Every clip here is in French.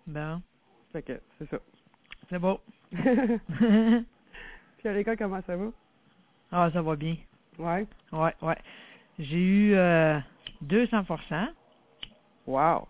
Bon. Fait que, c'est ça. C'est beau. Puis à l'école, comment ça va? Ah, ça va bien. Ouais. Ouais. J'ai eu 200%. Wow.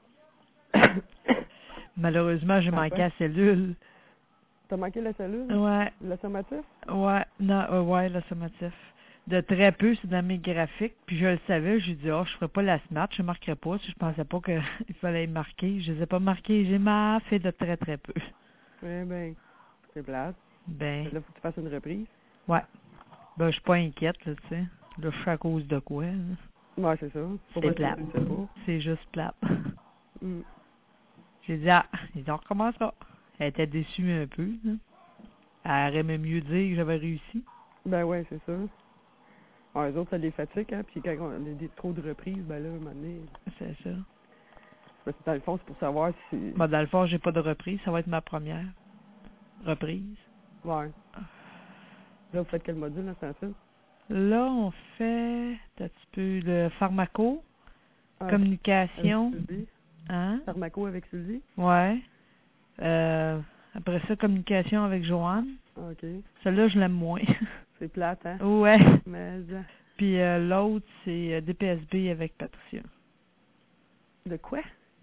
Malheureusement, j'ai manqué la cellule. T'as manqué la cellule? Ouais. Le sommatif? Ouais, non, ouais, le sommatif. De très peu, c'est dans mes graphiques. Puis je le savais, j'ai dit, je ferai pas la smart, je marquerai pas. Je pensais pas qu'il fallait marquer. Je les ai pas marqués, j'ai fait de très très peu. Eh ben, c'est plate. Ben, Là, faut que tu fasses une reprise. ouais. Ben, je suis pas inquiète, là, tu sais. Là, je suis à cause de quoi, là. Ouais, c'est ça. C'est plate. Tu le sais pas. C'est juste plate. Mm. J'ai dit, on recommencera. Elle était déçue un peu, là. Elle aurait mieux dire que j'avais réussi. Ben ouais, c'est ça. Ouais, eux autres, ça les fatigue, hein. Puis quand on a trop de reprises, ben là, à un moment donné, C'est ça. parce que dans le fond, c'est pour savoir si... Bon, dans le fond, j'ai pas de reprise. Ça va être ma première reprise. Ouais. Là, vous faites quel module, là, c'est ça? Là, on fait un petit peu de pharmaco, communication. Avec Suzy. Hein? Pharmaco avec Suzy? Ouais. Après ça, communication avec Joanne. OK. Celle-là, je l'aime moins. C'est plate, hein? Ouais. Mais... Puis l'autre, c'est DPSB avec Patricia. De quoi?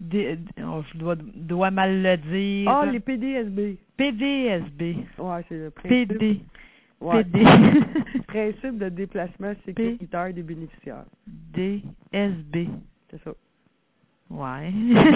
Je dois mal le dire. Ah, les PDSB. PDSB. Ouais, c'est le principe. PD. Ouais. PD. Principe de déplacement sécuritaire des bénéficiaires. DSB. C'est ça. Ouais.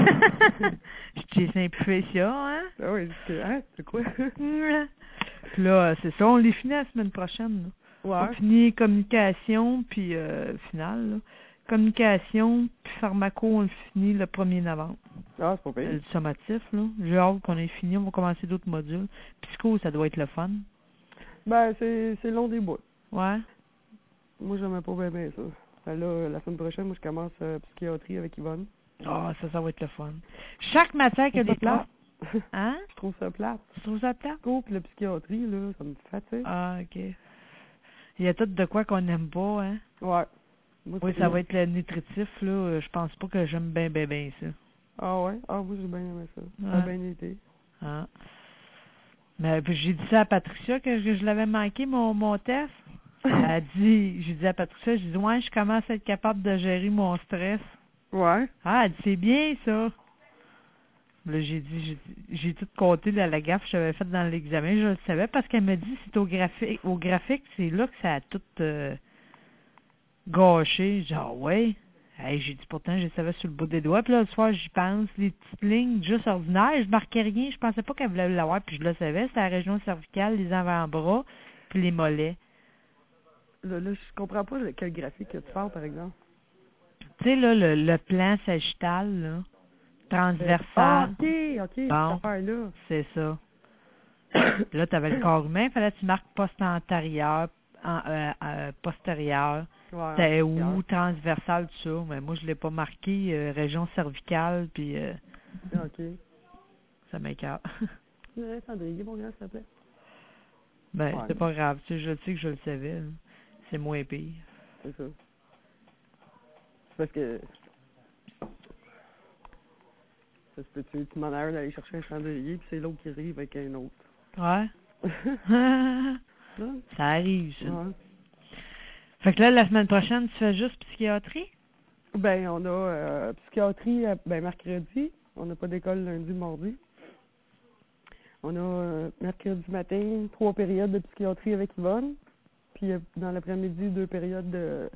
Je t'ai simplifié ça, hein? Ah oui, c'est quoi? Puis là, c'est ça, on les finit la semaine prochaine. Là. Ouais. On finit communication, puis finale. Là. Communication, puis pharmaco, on le finit le 1er novembre. Ah, c'est pas pire. Le sommatif, là. J'ai hâte qu'on ait fini, on va commencer d'autres modules. Psycho, ça doit être le fun. Ben, c'est long des bouts. Ouais. Moi, j'aimais pas bien ça. Ben là, la semaine prochaine, moi, je commence psychiatrie avec Yvonne. Ah, ça va être le fun. Chaque matière qu'il y a des plate. profs. Hein? Je trouve ça plate. Tu trouves ça plate? Puis la psychiatrie, là, ça me fatigue. Ah, OK. Il y a tout de quoi qu'on n'aime pas, hein? Ouais. Oui, ça va être le nutritif, là. Je pense pas que j'aime bien ça. Ah ouais? Ah, moi, j'ai bien aimé ça. Ouais. Ça a bien été. Ah. Mais puis, j'ai dit ça à Patricia que je l'avais manqué, mon test. J'ai dit à Patricia, j'ai dit, ouais, je commence à être capable de gérer mon stress. Ouais. Ah, elle dit, c'est bien, ça. Là, j'ai tout compté là, la gaffe que j'avais faite dans l'examen. Je le savais parce qu'elle me dit, c'est au graphique, c'est là que ça a tout gâché. J'ai dit, ah ouais. Hey, j'ai dit, pourtant, je le savais sur le bout des doigts. Puis là, le soir, j'y pense, les petites lignes juste ordinaires. Je marquais rien. Je pensais pas qu'elle voulait l'avoir. Puis je le savais, c'était la région cervicale, les avant-bras, puis les mollets. Là, je comprends pas quel graphique que tu parles, par exemple. Tu sais, là, le plan sagittal, là, transversal. Ah, OK, cette Bon, affaire-là. c'est ça. Là, tu avais le corps humain, il fallait que tu marques poste antérieur, postérieur. Ouais, C'était où, transversal, tout ça. Mais moi, je l'ai pas marqué, région cervicale, puis OK. ça m'écarte. Sandrine, mon gars, s'il te plaît. Ben, Ouais. c'est pas grave. Tu sais, je sais que je le savais. Là. C'est moins pire. C'est ça. C'est parce que... Ça se peut-tu m'en as un d'aller chercher un chandelier, puis c'est l'autre qui arrive avec un autre. Ouais. Là? Ça arrive, ça. Ouais. Fait que là, la semaine prochaine, tu fais juste psychiatrie? Ben, on a psychiatrie mercredi. On n'a pas d'école lundi, mardi. On a mercredi matin 3 périodes de psychiatrie avec Yvonne. Puis dans l'après-midi, 2 périodes de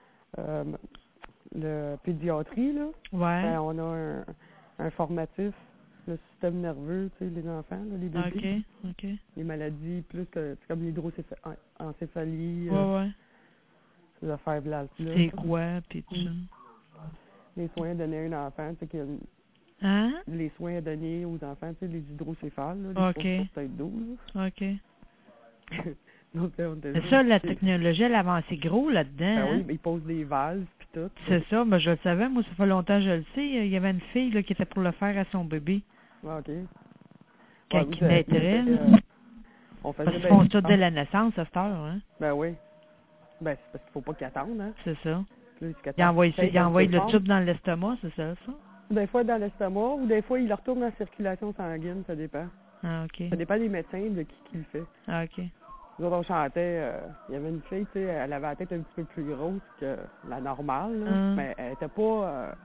pédiatrie. Là. Ouais. Ben, on a un formatif, le système nerveux, tu sais, les enfants, là, les bébés. OK. Les maladies, plus que c'est comme l'hydroencéphalie, Ouais. ces affaires là. C'est quoi, puis tout ça? Les soins à donner à un enfant, tu sais, Hein? les soins à donner aux enfants, tu sais, les hydrocéphales, là, les OK. tête d'eau, OK. là. Donc, là, on t'a C'est ça, la technologie, elle a avancé gros là-dedans. Ben oui, hein? mais ils posent des valves, puis tout. C'est ça, mais je le savais, moi, ça fait longtemps que je le sais. Il y avait une fille là, qui était pour le faire à son bébé. Ah, OK. Quand il naîtrait, là. On faisait Parce qu'ils font ça dès la naissance, à cette heure, hein? Ben oui. Ben, c'est parce qu'il faut pas qu'ils attendent, hein. C'est ça. Plus Il envoie le tube dans l'estomac, c'est ça? des fois dans l'estomac, ou des fois, il retourne dans la circulation sanguine, ça dépend. Ah, OK. Ça dépend des médecins de qui le fait. Ah, OK. Nous autres, on chantait, il y avait une fille, tu sais, elle avait la tête un petit peu plus grosse que la normale, là, mais elle était pas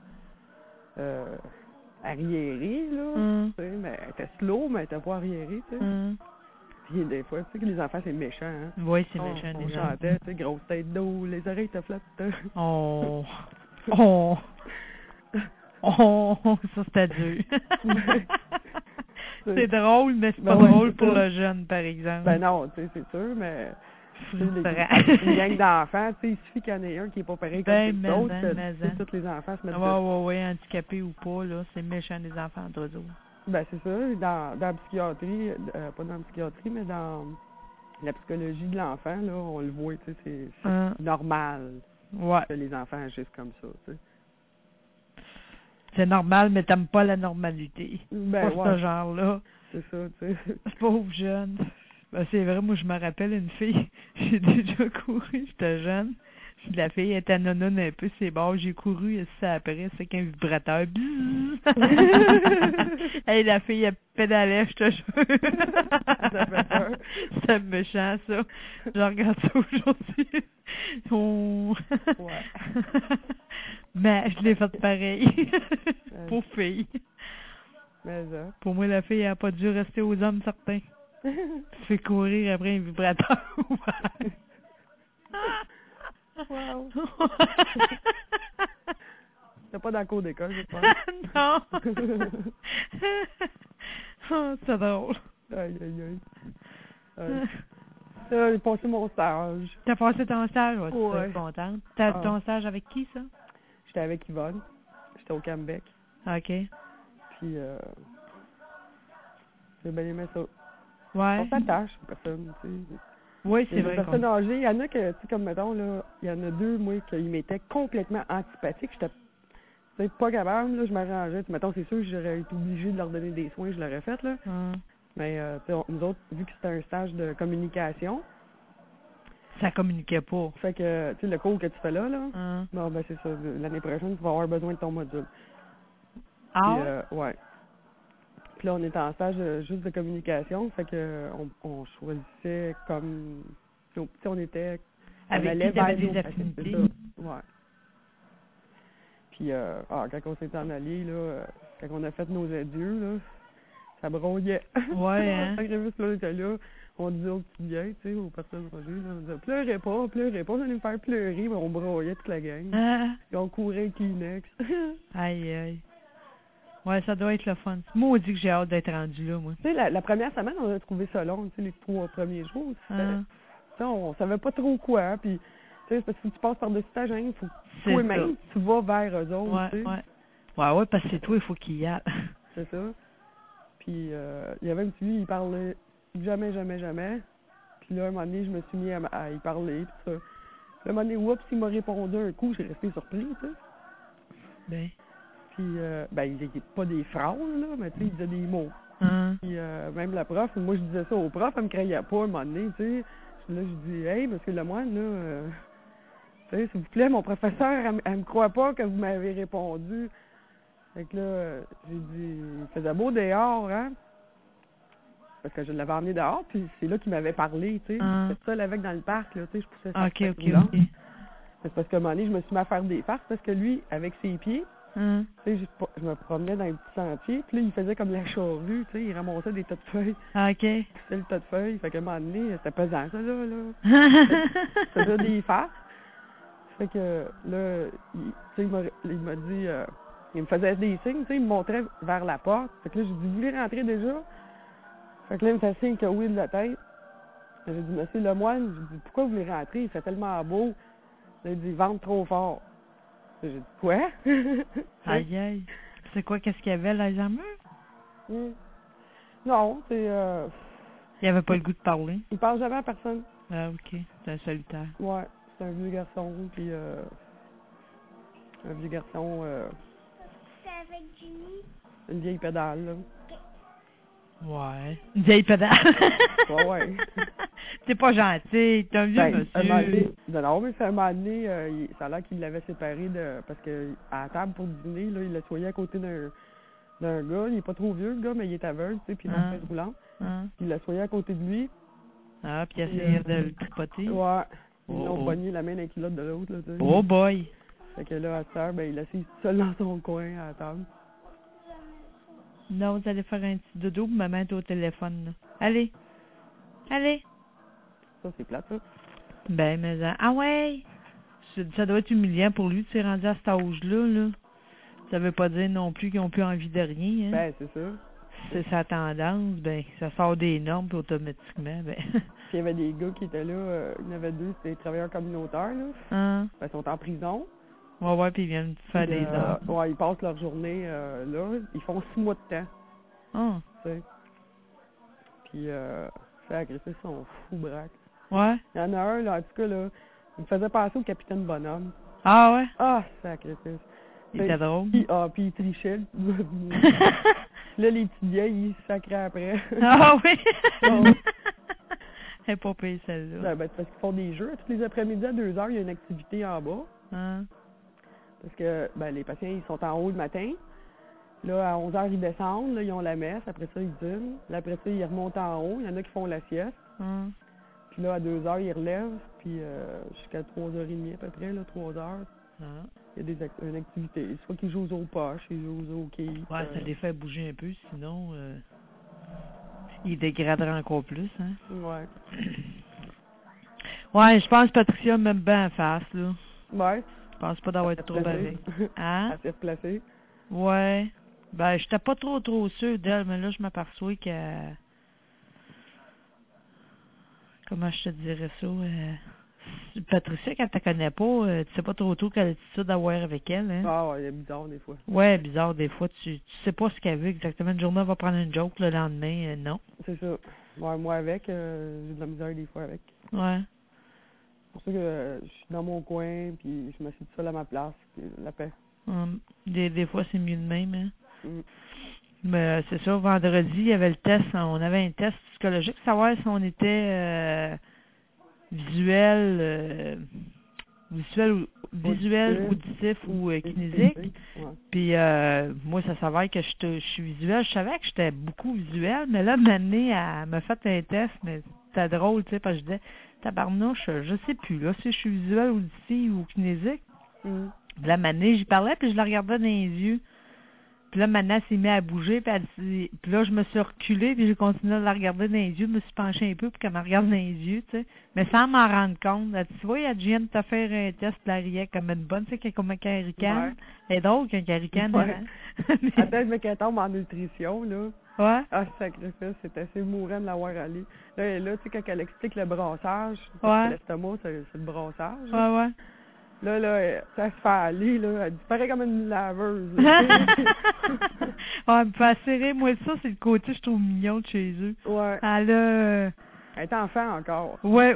arriérée, là, tu sais, mais elle était slow, mais elle était pas arriérée, tu sais. Puis des fois, tu sais que les enfants, c'est méchant, hein. Oui, c'est méchant, On les enfants. chantait, tu sais, grosse tête d'eau, les oreilles te flattent. Oh! Oh! Oh! Ça, c'était dur. C'est drôle, mais c'est pas drôle pour le jeune, par exemple. Ben non, tu sais, c'est sûr, mais... Frustrant. Une gang d'enfants, tu sais, il suffit qu'il y en ait un qui est pas pareil comme les autres, que tous les enfants se mettent dessus. Oui, handicapés ou pas, là, c'est méchant, les enfants entre eux autres. Ben, c'est ça. Dans la psychiatrie, pas dans la psychiatrie, mais dans la psychologie de l'enfant, là, on le voit, tu sais, c'est normal que les enfants agissent comme ça, tu sais. C'est normal, mais t'aimes pas la normalité. Ben, pas ce genre-là. C'est ça, tu sais. Pauvre jeune. Ben, c'est vrai, moi, je me rappelle une fille, j'ai déjà couru, j'étais jeune. Puis la fille était nononne un peu, c'est bon, j'ai couru, ça après, c'est qu'un vibrateur. Hey, la fille, elle pédalait, je te jure. Ça fait peur. C'est méchant, ça. Je regarde ça aujourd'hui. Oh. Ouais. Mais je l'ai fait pareil. Pour fille. Mais ça. Pour moi, la fille, elle n'a pas dû rester aux hommes certains. Tu fais courir après un vibrateur. Wow. T'es pas dans le cours d'école, je pense. Non. Oh, c'est drôle. Aïe, aïe, aïe. J'ai passé mon stage. T'as passé ton stage? Ouais, Ouais. tu es contente. T'as ton stage avec qui, ça? J'étais avec Yvonne. J'étais au Cambec. OK. Puis, j'ai bien aimé ça. Ouais. On s'attache aux personnes, tu sais. Oui, c'est vrai. Les personnes âgées, il y en a que, tu sais, comme mettons, là, il y en a deux, moi, qui m'étaient complètement antipathiques. J'étais pas capable, là, je m'arrangeais. Mettons, c'est sûr que j'aurais été obligée de leur donner des soins, je l'aurais fait, là. Mais, tu sais, nous autres, vu que c'était un stage de communication. Ça communiquait pas. Fait que, tu sais, le cours que tu fais là, bon, ben, c'est ça. L'année prochaine, tu vas avoir besoin de ton module. Ah? Puis, ouais. Puis là, on était en stage juste de communication, fait que on choisissait comme... Tu sais, on était... Avec qui t'avais des affinités. Ouais. Puis, quand on s'est en allé, là, quand on a fait nos adieux, là, ça broyait. Ouais, hein? Là, on était là, on disait aux petits vieilles, tu sais, aux personnes âgées, là, on disait « Pleurez pas, vous allez me faire pleurer », mais on broyait toute la gang. Puis on courait avec Kleenex. Aïe, aïe. Ouais, ça doit être le fun. Moi, on dit que j'ai hâte d'être rendu là, moi. Tu sais, la première semaine, on a trouvé ça long, tu sais, les 3 premiers jours. On savait pas trop quoi, puis, tu sais, parce que si tu passes par-dessus ta gêne, il faut que toi-même, tu vas vers eux autres, tu sais. Ouais, parce que c'est toi, il faut qu'il y aille. C'est ça. Puis, il y avait un petit lui, il parlait jamais. Puis là, un moment donné, je me suis mis à y parler, puis ça. Puis, un moment donné, oups, il m'a répondu un coup, j'ai resté surpris, tu sais. Ben. Puis, il disait pas des phrases, là, mais tu sais, il disait des mots. Puis, même la prof, moi, je disais ça au prof, elle me croyait pas, un moment donné, tu sais. Là, je dis, hey, monsieur Lemoine, là, tu sais, s'il vous plaît, mon professeur, elle me croit pas que vous m'avez répondu. Fait que là, j'ai dit, il faisait beau dehors, hein. Parce que je l'avais emmené dehors, puis c'est là qu'il m'avait parlé, tu sais. J'étais seule avec dans le parc, là, tu sais, je poussais ça. OK. C'est parce qu'à un moment donné, je me suis mis à faire des farces, parce que lui, avec ses pieds, tu sais, je me promenais dans un petit sentier, puis là, il faisait comme la charrue, tu sais, il ramassait des tas de feuilles. OK. Il poussait le tas de feuilles, fait qu'à un moment donné, c'était pesant, ça, là. Il faisait des farces. Fait que, là, il m'a dit, il me faisait des signes, tu sais, il me montrait vers la porte. Fait que là, j'ai dit, vous voulez rentrer déjà? Fait que là, il me fait signe que oui de la tête. J'ai dit, monsieur Lemoine, j'ai dit, pourquoi vous voulez rentrer? Il fait tellement beau. Là, il dit, ventre trop fort. J'ai dit, quoi? Aïe, aïe. C'est quoi, qu'est-ce qu'il y avait, l'Alzheimer? Non, c'est... Il avait pas le goût de parler? Il parle jamais à personne. Ah, OK. C'est un solitaire. Ouais, c'est un vieux garçon, puis un vieux garçon... C'est avec Jimmy? Une vieille pédale, là. Ouais. Une vieille pédale. Ouais. T'es pas gentil, t'es un vieux Un moment monsieur. donné, non, mais c'est un moment donné, ça a l'air qu'il l'avait séparé parce que à la table pour dîner, là, il l'a soigné à côté d'un gars. Il est pas trop vieux, le gars, mais il est aveugle, tu sais, puis il est en chaise roulante. Il l'a soigné à côté de lui. Ah, puis il a essayé de le tripoter. Ouais. Ils Oh, l'ont oh. pogné la main dans les culottes de l'autre, là, tu sais. Oh boy! Fait que là, à cette heure, ben, il assis seul dans son coin à la table. Non, vous allez faire un petit dodo, puis maman est au téléphone, là. Allez! Allez! Ça, c'est plate, ça. Ben, mais... Ah ouais! Ça doit être humiliant pour lui de s'est rendu à cet âge-là, là. Ça veut pas dire non plus qu'ils ont plus envie de rien, hein. Ben, c'est ça. C'est sa tendance, ben, ça sort des normes, puis automatiquement, ben... Puis il y avait des gars qui étaient là, il y en avait deux, c'était des travailleurs communautaires, là. Hein? Ben, ils sont en prison. Ouais, puis ils viennent faire Puis, des heures. ouais, ils passent leur journée là. Ils font 6 mois de temps, Ah, tu sais. Puis, fait agresser son fou braque. ouais? Il y en a un, là, en tout cas, là, il me faisait penser au capitaine Bonhomme. Ah ouais? Ah, sacrifice. Il était drôle. Puis il trichait. Là, les petits vieilles, ils se sacraient après. Ah oui? Ouais. Elle est pas payée celle-là. Ben, c'est parce qu'ils font des jeux. Tous les après-midi à 2 heures, il y a une activité en bas. Hein? Parce que ben, les patients, ils sont en haut le matin. Là, à 11 heures, ils descendent. Là, ils ont la messe. Après ça, ils dînent. Là, après ça, ils remontent en haut. Il y en a qui font la sieste. Hein? Puis là, à 2 heures, ils relèvent. Puis jusqu'à 3h30 à peu près, là, 3 heures. Hein? Il y a une activité. Soit qu'ils jouent aux poches, ils jouent aux hockey. Ouais, ça les fait bouger un peu, sinon... ils dégraderaient encore plus, hein? Ouais. Ouais, je pense que Patricia m'aime bien en face, là. Ouais. Je pense pas d'avoir été trop avec. Hein? Elle s'est replacée. Ouais. Ben, j'étais pas trop sûre d'elle, mais là, je m'aperçois que... Comment je te dirais ça? Patricia, quand tu la connais pas, tu sais pas trop quelle attitude d'avoir avec elle, hein? Ah ouais, elle est bizarre des fois. Ouais, bizarre, des fois, tu sais pas ce qu'elle veut exactement. Une journée, elle va prendre une joke, le lendemain, non. C'est ça. Ouais, moi avec, j'ai de la misère des fois avec. Ouais. C'est pour ça que je suis dans mon coin, puis je m'assieds tout seul à ma place, puis la paix. Des fois, c'est mieux de même, hein? Mm. Mais c'est ça, vendredi, il y avait le test, on avait un test psychologique, savoir si on était visuel, auditif ou kinésique. Ouais. Puis moi, ça s'avère que je suis visuel. Je savais que j'étais beaucoup visuel, mais là, Mané, elle m'a fait un test, mais c'était drôle, tu sais, parce que je disais, tabarnouche, je sais plus, là, si je suis visuel, auditif ou kinésique. Mm. Puis là, Mané, j'y parlais, puis je la regardais dans les yeux. Puis là, maintenant, elle s'est mise à bouger, puis là, je me suis reculée, puis j'ai continué à la regarder dans les yeux, je me suis penchée un peu pour qu'elle me regarde dans les yeux, tu sais. Mais sans m'en rendre compte. Elle dit, tu vois, elle vient de te faire un test, puis elle riait comme une bonne, tu sais, qu'elle est comme un caricane. Ouais. Elle est drôle qu'un caricane, Ouais. hein. Attends, mais qu'elle tombe en nutrition, là. Ouais. Ah, sacrifice, c'est assez mourant de l'avoir allé. Là, tu sais, quand elle explique le brassage, Ouais. parce que l'estomac, c'est le brassage. Ouais, ouais. Là, ça se fait aller, là. Elle disparaît comme une laveuse. Là, Ouais, me faire serrer, moi, ça, c'est le côté, je trouve mignon de chez eux. ouais. Elle a... Elle est enfant encore. Ouais.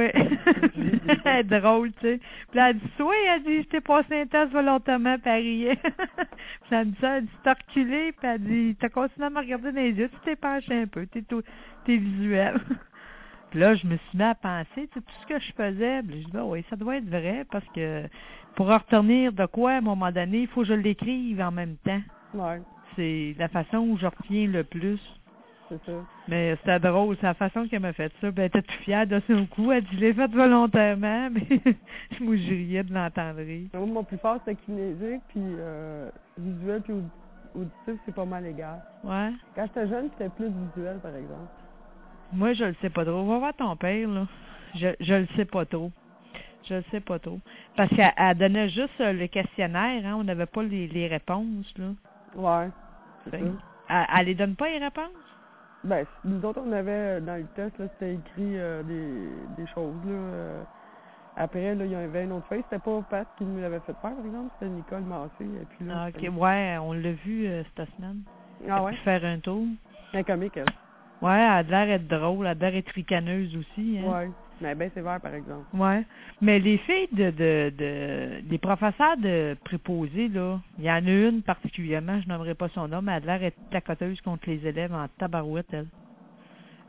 Elle est drôle, tu sais. Puis là, elle dit, oui, elle dit, je t'ai passé un test volontairement, puis elle riait. Puis elle me dit ça, elle dit, t'as reculé, puis elle dit, t'as continué à me regarder dans les yeux, tu t'es penché un peu, t'es visuel. Puis là, je me suis mis à penser, tu sais, tout ce que je faisais, puis je dis, ben oui, ça doit être vrai, parce que pour en retenir de quoi, à un moment donné, il faut que je l'écrive en même temps. Ouais, C'est la façon où je retiens le plus. c'est ça. Mais c'était drôle, c'est la façon qu'elle m'a fait ça. Ben, elle était toute fière de son coup. Elle dit, je l'ai fait volontairement, mais moi, je riais de l'entendre rire. Moi, mon plus fort, c'était kinésique, puis visuel, puis auditif, c'est pas mal égal. Ouais. Quand j'étais jeune, c'était plus visuel, par exemple. Moi, je le sais pas trop. Va voir ton père, là. Je le sais pas trop. Je le sais pas trop. Parce qu'elle donnait juste le questionnaire, hein. On n'avait pas les réponses, là. Ouais, c'est Fait ça. Elle les donne pas, les réponses? Ben, nous autres, on avait, dans le test, là, c'était écrit des choses, là. Après, là, il y avait une autre feuille. C'était pas Pat qui nous l'avait fait faire, par exemple. C'était Nicole Massé. Et puis là, Ah, OK. Ouais, on l'a vu cette semaine. Ah ouais? Pu faire un tour. C'est comique, elle. Ouais, elle a l'air d'être drôle. Elle a l'air d'être ricaneuse aussi, hein. Ouais. Mais ben sévère, par exemple. Ouais. Mais les filles des professeurs de préposés, là, il y en a une particulièrement, je nommerai pas son nom, mais elle a l'air d'être tacoteuse contre les élèves en tabarouette, elle.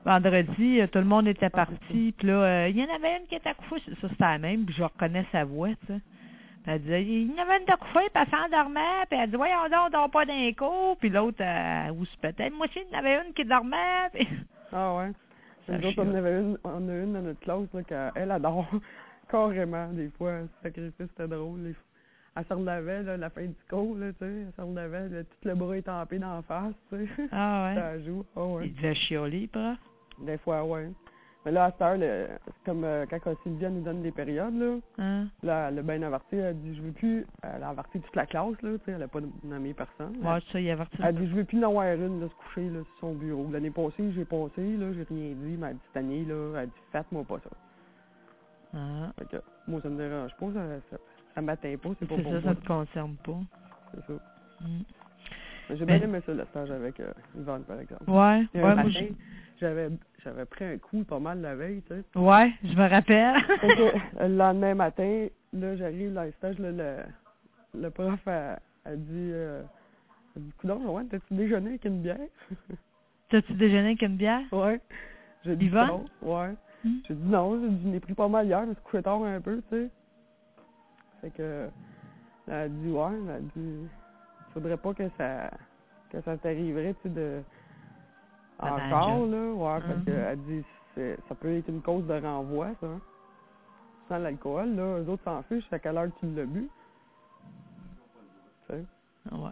Vendredi, tout le monde était parti, puis là, il y en avait une qui était couchée, ça c'était la même, puis je reconnais sa voix, tu sais. Puis elle disait, il y en avait une de couchée, puis elle s'endormait, puis elle dit, voyons donc, on dort pas d'un coup, puis l'autre, où se pétait, moi aussi, il y en avait une qui dormait, puis... Ah ouais. Ça Nous autres, chiale. on a une dans notre classe, là, qu'elle adore carrément, des fois. Sacrifice, c'était drôle. Elle se relavait, là, la fin du cours, là, tu sais. Elle se relavait, là, tout le bras étampé dans la face, tu sais. Ah ouais. Ça joue. Ah ouais. Il devait chialer, prof. Des fois, ouais. Mais là, à cette heure, c'est comme quand Sylvia nous donne des périodes, là. Hein? Là, elle a bien averti, elle dit, je veux plus. Elle a averti toute la classe, là, tu sais. Elle a pas nommé personne. Ouais, ça, il y avait Elle dit, je veux plus en avoir une, là, se coucher, là, sur son bureau. L'année passée, j'ai passé, là, j'ai rien dit, mais elle dit, cette année, là, elle dit, faites-moi pas ça. Ah. Fait que, moi, ça me dérange pas, ça m'atteint pas, c'est pas C'est pour ça, moi. ça te concerne pas. C'est ça. Mm. Mais j'ai bien Mais- aimé ça, le stage avec Yvonne, par exemple. Ouais, Et ouais, un moi, matin, j'avais pris un coup pas mal la veille, tu sais. ouais, je me rappelle. Fait que, le lendemain matin, là, j'arrive dans le stage, là, le prof a dit, coudonc, Joanne, t'as-tu déjeuné avec une bière? T'as-tu déjeuné avec une bière? Ouais. J'ai dit Yvonne? non, ouais. Hmm? J'ai dit non, j'ai dit, je n'ai pris pas mal hier, mais c'est couché tard un peu, tu sais. Fait que, elle a dit, ouais, elle a dit, faudrait pas que ça t'arriverait, tu sais, Dans la encore, job. là, ouais, parce Mhm. qu'elle dit, ça peut être une cause de renvoi, ça. Hein. Sans l'alcool, là, eux autres s'en fichent, c'est à quelle heure tu l'as bu. Tu sais, Ouais.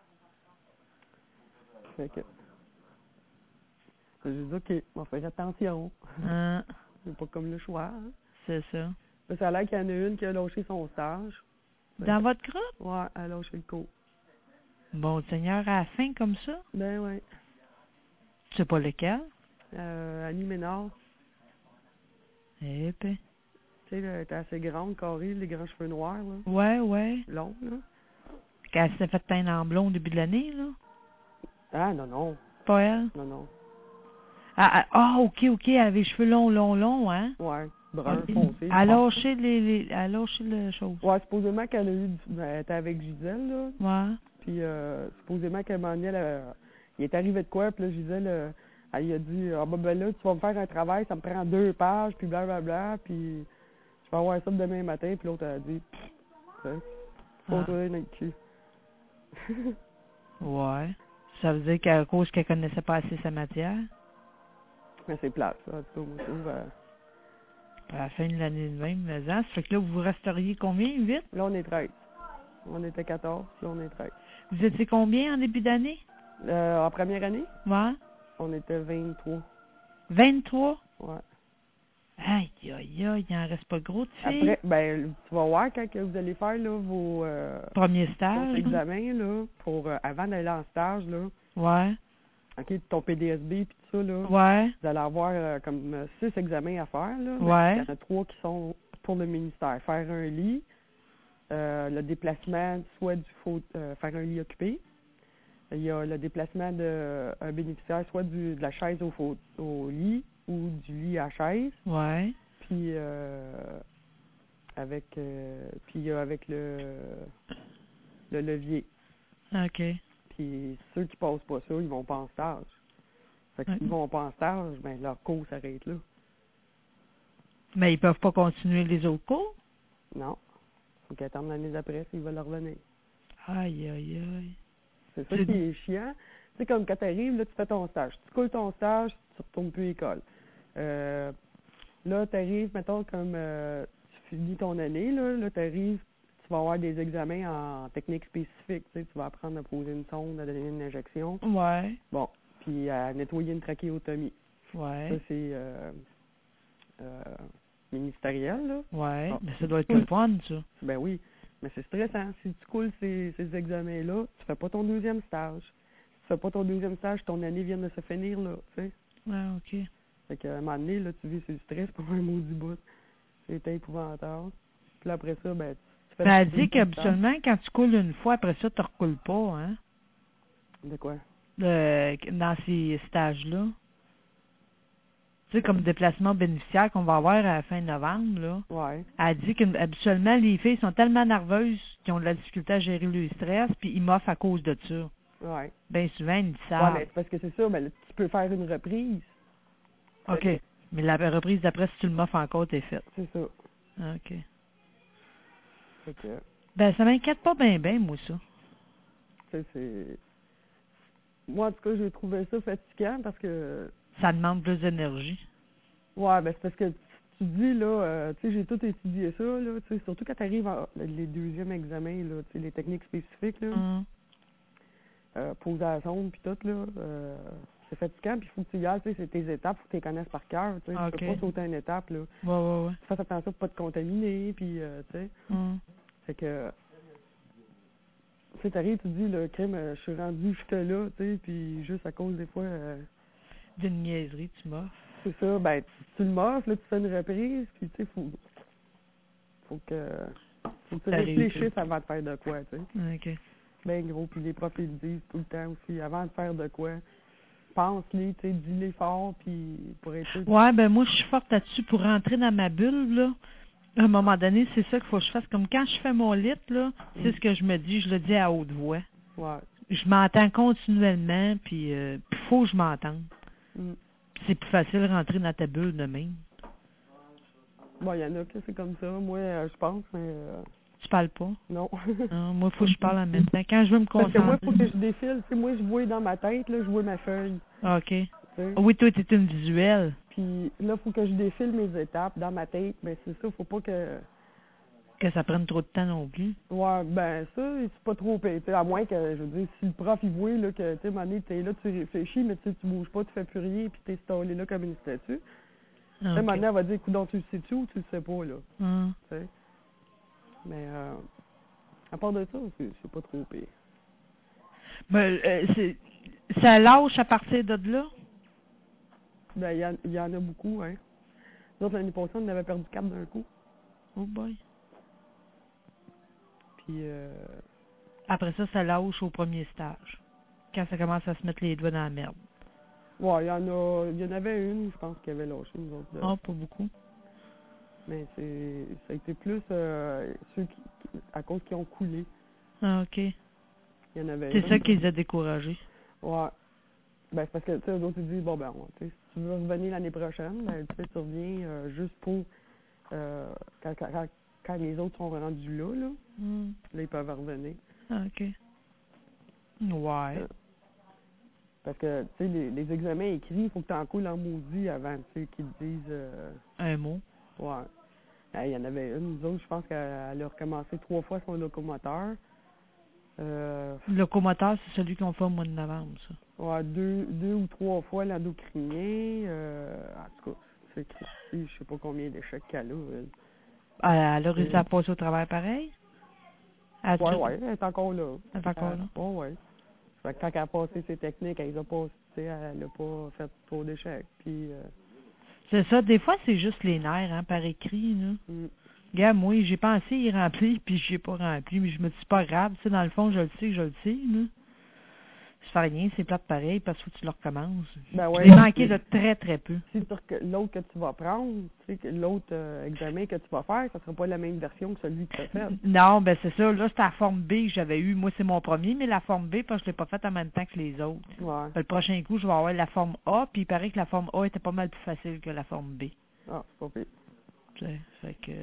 fait que, j'ai dit, OK, on va faire attention. Hein, C'est pas comme le choix, hein. c'est ça. Mais ça a l'air qu'il y en a une qui a lâché son stage. Dans votre groupe? Ouais, elle a lâché le cours. Bon Seigneur, à la fin comme ça? Ben ouais. Tu sais pas lequel? Annie Ménard, Eh ben. tu sais, elle était assez grande, carrée, les grands cheveux noirs, là, Ouais, ouais. longs, là. Qu'elle s'est fait teindre en blond au début de l'année, là? Ah, non, non, Pas elle? non. Ok, elle avait les cheveux longs, hein? Ouais, brun Ok. foncé. Elle a lâché elle a lâché le chose. Ouais, supposément qu'elle a eu, elle était avec Gisèle, là. Ouais. Puis, supposément qu'à un moment donné, il est arrivé de quoi, puis là, Gisèle, elle lui a dit, ah, ben là, tu vas me faire un travail, ça me prend 2 pages, puis blablabla, puis je vais avoir ça demain matin, puis l'autre, elle a dit, faut Ah. trouver notre cul. Ouais. Ça veut dire qu'à cause qu'elle connaissait pas assez sa matière, Mais c'est plate, ça, en tout cas, moi, je trouve. à la fin de l'année de même, mais ça fait que là, vous resteriez combien? 8? Là, on est 13. On était 14, là, on est 13. Vous étiez combien en début d'année? En première année, Ouais. on était 23. 23? Ouais. Aïe, il en reste pas gros de filles. Après, ben, tu vas voir quand que vous allez faire là, vos Premier ton stage. examen là, pour avant d'aller en stage là. Ouais. OK, ton PDSB puis tout ça là. Ouais. Vous allez avoir comme 6 examens à faire là. Ouais. Il y en a 3 qui sont pour le ministère. Faire un lit, le déplacement soit faire un lit occupé. Il y a le déplacement d'un bénéficiaire, soit de la chaise au lit ou du lit à chaise. Ouais. Puis avec le levier. OK. Puis ceux qui passent pas ça, ils vont pas en stage. Fait que Ouais. s'ils vont pas en stage, ben leur cours s'arrête là. Mais ils peuvent pas continuer les autres cours? Non. Faut qu'ils attendent l'année d'après s'ils veulent revenir. Aïe. C'est ça C'est- qui est chiant. Tu sais, comme quand t'arrives, là, tu fais ton stage. Tu coules ton stage, tu retournes plus à l'école. Là, t'arrives, mettons, comme tu finis ton année, là t'arrives, tu vas avoir des examens en technique spécifique. Tu sais, tu vas apprendre à poser une sonde, à donner une injection. Ouais. Bon, puis à nettoyer une trachéotomie. Ouais. Ça, c'est ministériel, là. Ouais. Bon. Mais ça doit être le fun, ça. Ben oui, mais c'est stressant. Si tu coules ces examens-là, tu fais pas ton deuxième stage. Si tu fais pas ton deuxième stage, ton année vient de se finir, là, tu sais. Ah, OK. Fait qu'à un moment donné, là, tu vis sur le stress pour un maudit bout. C'était épouvantable. Puis là, après ça, ben, tu fais... Mais elle dit qu'habituellement, quand tu coules une fois, après ça, tu ne recoules pas, hein? De quoi? Dans ces stages-là. Tu sais, comme déplacement bénéficiaire qu'on va avoir à la fin novembre, là. Ouais. Elle dit qu'habituellement, les filles sont tellement nerveuses qu'ils ont de la difficulté à gérer le stress, puis ils m'offrent à cause de ça. Ouais. Bien souvent, ils le Ouais, savent. mais c'est parce que c'est ça, ben, là, tu peux faire une reprise. OK. Mais la reprise d'après, si tu le moffes encore, t'es faite. C'est ça. OK. Fait que, Ben, ça m'inquiète pas bien, moi, ça. c'est... Moi, en tout cas, j'ai trouvé ça fatigant parce que... Ça demande plus d'énergie. Ouais, ben c'est parce que tu dis, là, tu sais, j'ai tout étudié ça, là, tu sais, surtout quand tu arrives les deuxièmes examens, là, tu sais, les techniques spécifiques, là, pose à la sonde, puis tout, là, c'est fatigant, puis il faut que tu y ailles, tu sais, c'est tes étapes, faut que tu les connaisses par cœur, tu sais, OK. tu peux pas sauter une étape, là. Ouais. Fais attention pour pas te contaminer, puis, tu sais, fait que, tu sais, t'arrives, tu dis, le crime, je suis rendu jusque-là, tu sais, puis juste à cause des fois... D'une niaiserie, tu m'offres. C'est ça, ben, tu le moffes, là, tu fais une reprise, puis tu sais, faut que tu réfléchisses avant de faire de quoi, tu sais. OK. Ben gros, puis les profs, ils le disent tout le temps aussi, avant de faire de quoi, pense-les, tu sais, dis-les fort, puis pour être sûr. Ouais, ben moi, je suis forte là-dessus pour rentrer dans ma bulle, là. À un moment donné, c'est ça qu'il faut que je fasse. Comme quand je fais mon lit, là, c'est ce que je me dis, je le dis à haute voix. Ouais. Je m'entends continuellement, puis faut que je m'entende. C'est plus facile de rentrer dans ta bulle de même. Bon, il y en a que c'est comme ça, moi, je pense, mais... Tu parles pas? Non. Non, moi, il faut que je parle en même temps. Quand je veux me concentrer... Parce que moi, il faut que je défile, tu sais, moi, je vois dans ma tête, là, je vois ma feuille. OK. Tu sais. Oui, toi, t'es une visuelle. Puis là, il faut que je défile mes étapes dans ma tête, mais c'est ça, faut pas que... Que ça prenne trop de temps non plus. Ouais, ben ça, c'est pas trop payé. À moins que, je veux dire, si le prof, il voit là, que, tu sais, à un moment donné, t'es là, tu réfléchis, mais tu bouges pas, tu fais plus rien, puis t'es installé là comme une statue. Okay. À un moment donné, elle va dire, coudonc, tu le sais-tu ou tu le sais pas, là. Tu sais. Mais, à part de ça, c'est pas trop payé. Ben, ça lâche à partir de là? Ben, il y en a beaucoup, hein. Nous autres, l'année passée, on avait perdu 4 d'un coup. Oh boy. Puis, après ça, ça lâche au premier stage. Quand ça commence à se mettre les doigts dans la merde. ouais, il y en avait une, je pense, qui avait lâché, nous autres. Oh, pas beaucoup. Mais ça a été plus ceux à cause qui ont coulé. Ah, OK. Il y en avait C'est une. ça qui les a découragés. Ouais. Ben, c'est parce que, tu sais, eux autres, ils disent, bon, ben, tu sais, si tu veux revenir l'année prochaine, ben, tu sais, tu reviens juste pour, quand les autres sont rendus là, là, là, ils peuvent revenir. Ah, OK. Ouais. Parce que, tu sais, les examens écrits, il faut que tu en coules en maudit avant, tu sais, qu'ils te disent... Un mot. Ouais. Il y en avait une, nous autres, je pense qu'elle a recommencé 3 fois son locomoteur. Le locomoteur, c'est celui qu'on fait au mois de novembre, ça. Ouais, 2 ou 3 fois l'endocrinien. En tout cas, c'est Christy, je sais pas combien d'échecs qu'elle a. Elle a réussi à passer au travail pareil? Ouais, elle est encore là. Elle est encore là? Ouais. Fait que quand elle a passé ses techniques, elle a pas, tu sais, elle a pas fait trop d'échecs. Puis, c'est ça, des fois, c'est juste les nerfs, hein, par écrit, là. Regarde, moi, j'ai pensé y remplir, puis j'ai pas rempli, mais je me dis, c'est pas grave, tu sais, dans le fond, je le sais, là. Ça fait rien, c'est plate pareil, parce qu'il faut que tu le recommences. Ben ouais, je l'ai manqué de très, très peu. Si l'autre que tu vas prendre, tu sais, que l'autre examen que tu vas faire, ça sera pas la même version que celui que tu as fait. Non, ben c'est ça, là, c'était la forme B que j'avais eue. Moi, c'est mon premier, mais la forme B, parce que je l'ai pas faite en même temps que les autres. Ouais. Le prochain coup, je vais avoir la forme A, puis il paraît que la forme A était pas mal plus facile que la forme B. Ah, c'est pas pire. Tu sais, fait que...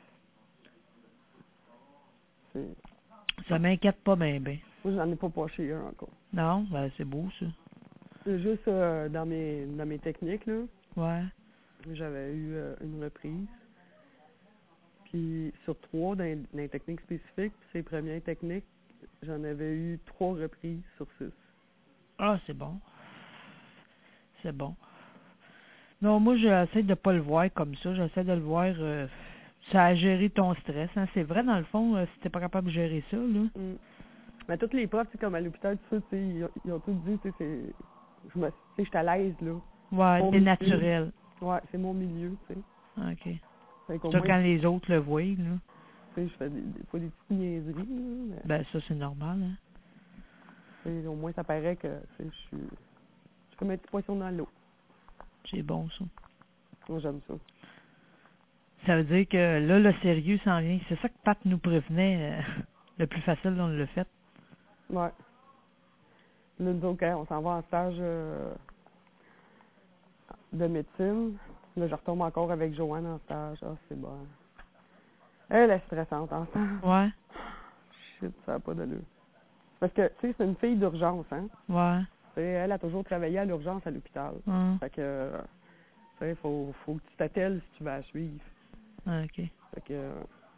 C'est... Ça m'inquiète pas bien, ben. Moi, j'en ai pas poché un encore. Non, ben c'est beau, ça. C'est juste dans mes techniques, là. Ouais. J'avais eu une reprise. Puis sur 3 dans les techniques spécifiques, puis ces premières techniques, j'en avais eu 3 reprises sur 6. Ah, c'est bon. C'est bon. Non, moi, j'essaie de pas le voir comme ça. J'essaie de le voir... ça a géré ton stress, hein. C'est vrai, dans le fond, si t'es pas capable de gérer ça, là. Mais tous les profs, comme à l'hôpital, tout ça, ils ont tous dit, tu sais, je suis à l'aise, là. Ouais, c'est naturel. Ouais, c'est mon milieu, tu sais. OK. Ça, ça, quand les autres le voient, là. Tu sais, je fais des fois des petites niaiseries, là. Mais, ben, ça, c'est normal, hein. Tu sais, au moins, ça paraît que, tu sais, je suis comme un petit poisson dans l'eau. C'est bon, ça. Moi, j'aime ça. Ça veut dire que là, le sérieux s'en vient. C'est ça que Pat nous prévenait. Le plus facile, on l'a fait. Ouais. Là, nous autres, on s'en va en stage de médecine. Là, je retombe encore avec Joanne en stage. Ah, c'est bon. Elle est stressante en stage. Ouais. Shit, ça n'a pas d'allure. Parce que, tu sais, c'est une fille d'urgence, hein. Ouais. Tu sais, elle a toujours travaillé à l'urgence à l'hôpital. Fait que, tu sais, faut que tu t'attelles si tu vas la suivre. OK. Fait que...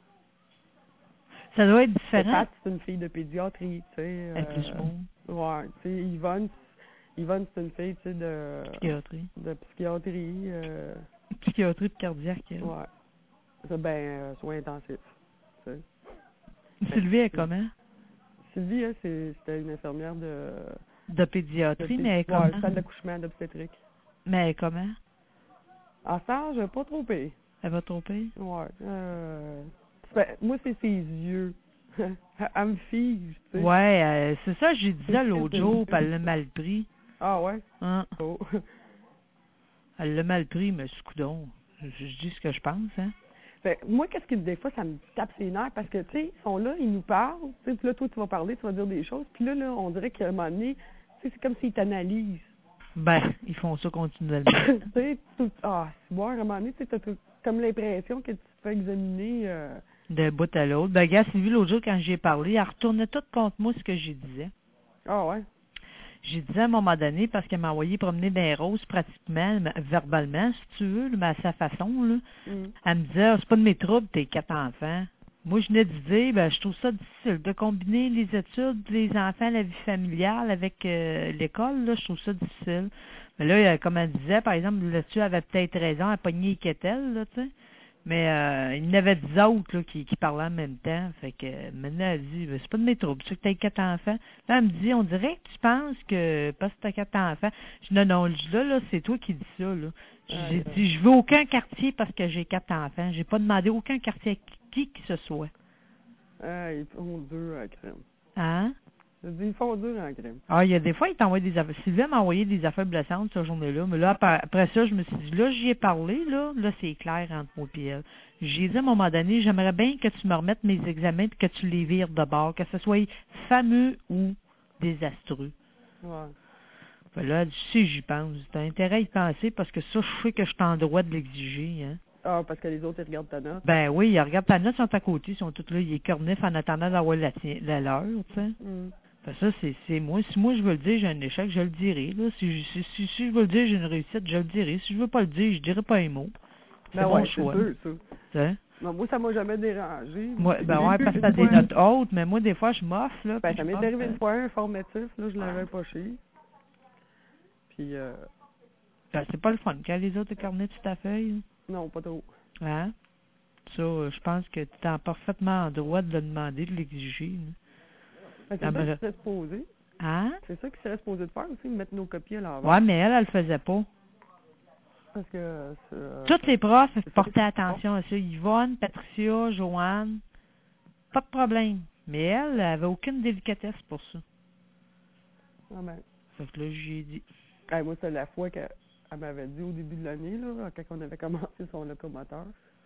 Ça doit être différent. Pat, c'est une fille de pédiatrie, tu sais. Elle est plus beau. Ouais, tu sais, Yvonne, c'est une fille, tu sais, de psychiatrie. Psychiatrie cardiaque. Ouais. C'est soins intensifs, tu sais. Sylvie est comment? Sylvie, elle, c'était une infirmière de pédiatrie, mais elle est comment? Ouais, salle d'accouchement d'obstétrique. Mais elle est comment? En stage, pas trop pire. Elle va trop pire? Ouais. Moi, c'est ses yeux. Elle me fige, tu sais. Ouais, c'est ça, j'ai dit ça l'autre jour, puis elle l'a mal pris. Ah ouais? Hein? Oh. Elle l'a mal pris, mais c'est coudon. Je dis ce que je pense, hein. Moi, qu'est-ce que des fois, ça me tape ses nerfs parce que, tu sais, ils sont là, ils nous parlent, tu sais, puis là, toi, tu vas parler, tu vas dire des choses, puis là, on dirait qu'à un moment donné, tu sais, c'est comme s'ils t'analysent. Ben, ils font ça continuellement. Tu sais, c'est bon, à un moment donné, tu sais, t'as comme l'impression que tu te fais examiner. D'un bout à l'autre. Ben, gars, Sylvie, l'autre jour, quand j'ai parlé, elle retournait tout contre moi ce que j'ai disais. Ah ouais? J'ai dit à un moment donné, parce qu'elle m'a envoyé promener des roses pratiquement, verbalement, si tu veux, mais à sa façon, là. Elle me disait, c'est pas de mes troubles, tes 4 enfants. Moi, je venais de dire, ben, je trouve ça difficile de combiner les études, les enfants, la vie familiale avec l'école, là, je trouve ça difficile. Mais là, comme elle disait, par exemple, là-dessus, elle avait peut-être raison, elle pognait les quételles, là, tu sais. Mais il y en avait 10 autres là, qui parlaient en même temps. Fait que maintenant, elle dit, ben, c'est pas de mes troubles, c'est que t'as 4 enfants. Là, elle me dit, on dirait que tu penses que parce que t'as 4 enfants. Je dis, non, là, c'est toi qui dis ça, là. J'ai dit, je veux aucun quartier parce que j'ai 4 enfants. J'ai pas demandé aucun quartier à qui que ce soit. Ils font dur en crème. Hein? Je dis, ils font dur en crème. Ah, il y a des fois, il t'envoie des affaires. Sylvain m'a envoyé des affaires blessantes cette journée-là. Mais là, après ça, je me suis dit, là, j'y ai parlé, là c'est clair entre moi et elle. J'ai dit à un moment donné, j'aimerais bien que tu me remettes mes examens et que tu les vires de bord, que ce soit fameux ou désastreux. Ouais. Fait là, elle dit, si j'y pense. T'as intérêt à y penser parce que ça, je sais que je suis en droit de l'exiger, hein. Ah, parce que les autres, ils regardent ta note. Ben oui, ils regardent ta note, ils sont à côté, ils sont tous là, ils est cornifs en attendant d'avoir la leur, tu sais. Fait ça, c'est moi. Si moi je veux le dire, j'ai un échec, je le dirai. Là. Si je veux le dire, j'ai une réussite, je le dirai. Si je veux pas le dire, je dirai pas un mot. C'est mon choix. C'est sûr, ça. Non, moi, ça m'a jamais dérangé. Moi, ben ouais, parce que t'as des notes hautes, mais moi, des fois, je m'offre, là. Ben, ça m'est arrivé une fois, un formatif, là, je l'avais poché. Puis, ben, c'est pas le fun. Quand les autres écornent sur ta feuille. Non, pas trop. Hein? Ça, je pense que tu es parfaitement en droit de le demander, de l'exiger. Ben, c'est ça qui serait supposé. Hein? C'est ça qui serait supposé de faire aussi, mettre nos copies à l'envers. Ouais, mais elle le faisait pas. Parce que toutes les profs portaient attention à ça. Yvonne, Patricia, Joanne, pas de problème. Mais elle avait aucune délicatesse pour ça. Ah ben. Fait que là, j'ai dit. Moi, c'est la fois qu'elle m'avait dit au début de l'année, là, quand on avait commencé son locomoteur.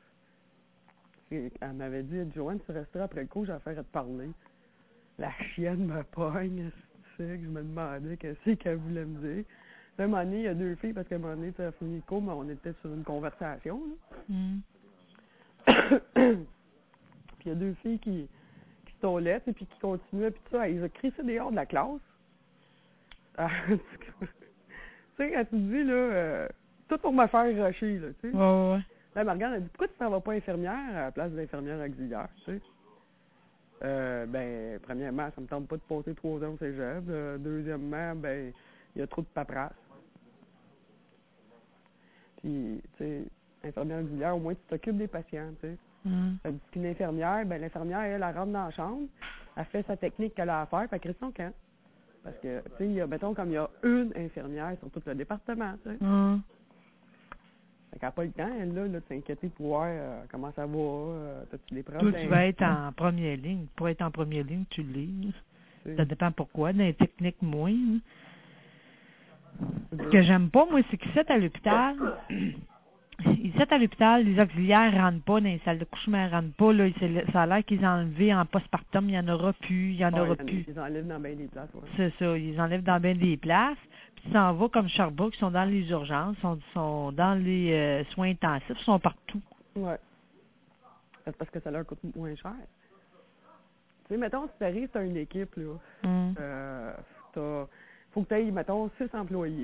Elle m'avait dit, Joanne, tu resteras après le cours, j'ai affaire à te parler. La chienne me pogne, tu sais, que je me demandais qu'est-ce qu'elle voulait me dire. À un moment donné, il y a 2 filles, parce qu'à un moment donné, ça a fini le cours, mais on était sur une conversation. Puis il y a 2 filles qui sont lettres et puis qui continuaient, puis tout ça, ils ont crissé dehors de la classe. Tu sais, quand tu te dis, là, tout pour me faire rusher, là, tu sais. Ouais. Là, elle me regarde, elle dit, pourquoi tu t'en vas pas infirmière à la place d'infirmière auxiliaire, tu sais? Ben, premièrement, ça me tente pas de passer 3 ans au cégep. Deuxièmement, ben, il y a trop de paperasse. Puis, tu sais, infirmière auxiliaire, au moins, tu t'occupes des patients, tu sais. Tandis qu'une infirmière, ben, l'infirmière, elle rentre dans la chambre, elle fait sa technique qu'elle a à faire, puis elle crée son camp. Parce que, tu sais, mettons, comme il y a une infirmière sur tout le département, tu sais. Fait qu'elle n'a pas le temps, elle, là, de s'inquiéter pour voir comment ça va, t'as-tu des problèmes. Toi, tu vas être en première ligne. Pour être en première ligne, tu l'es. Ça dépend pourquoi. Dans les techniques, moins. Ce que j'aime pas, moi, c'est qu'ici, à l'hôpital, les auxiliaires rentrent pas dans les salles de couchement, rentrent pas. Là, ça a l'air qu'ils ont enlevé en postpartum, il n'y en aura plus, il y en aura plus. Ils enlèvent dans bien des places, ouais. C'est ça, ils enlèvent dans bien des places. Puis tu t'en vas comme Sherbrooke, ils sont dans les urgences, sont dans les soins intensifs, ils sont partout. Ouais. C'est parce que ça leur coûte moins cher. Tu sais, mettons, si t'arrives, t'as une équipe, là. Mm. Faut que t'aies, mettons, 6 employés.